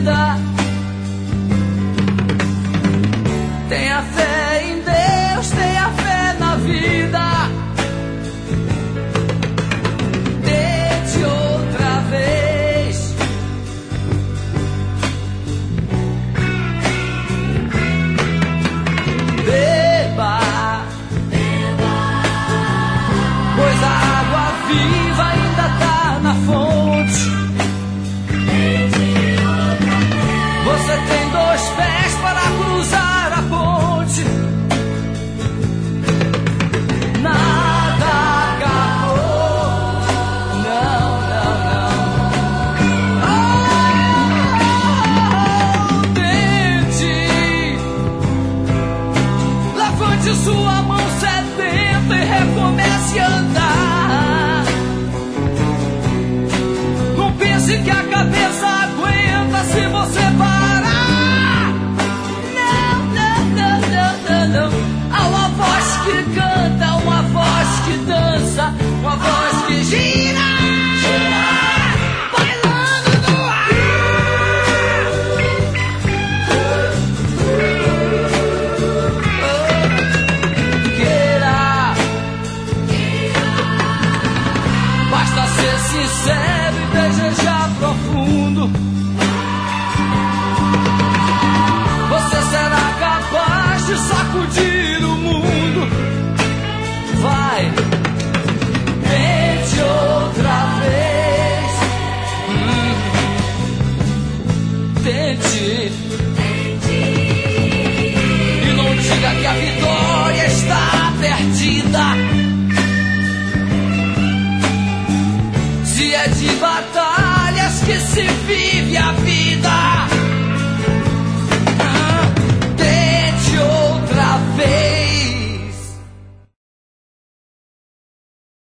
vida. Tenha fé em Deus, tenha fé na vida. Tente outra vez. Beba, pois a água viva ainda tá na fonte. Você tem 2 pés para cruzar a ponte. Nada acabou. Não, não, não. Oh, tente. Levante sua mão sedenta e recomece a andar. Não pense que a cabeça aguenta se você parar. Não, não, não, não, não, não. Há uma voz que canta, uma voz que dança, uma voz que gira, bailando no ar. Queira, basta ser sincero e desejar profundo. Você será capaz de sacudir o mundo. Vai, tente outra vez. Tente. E não diga que a vitória está perdida. Se é de batalhas que se vive a vida.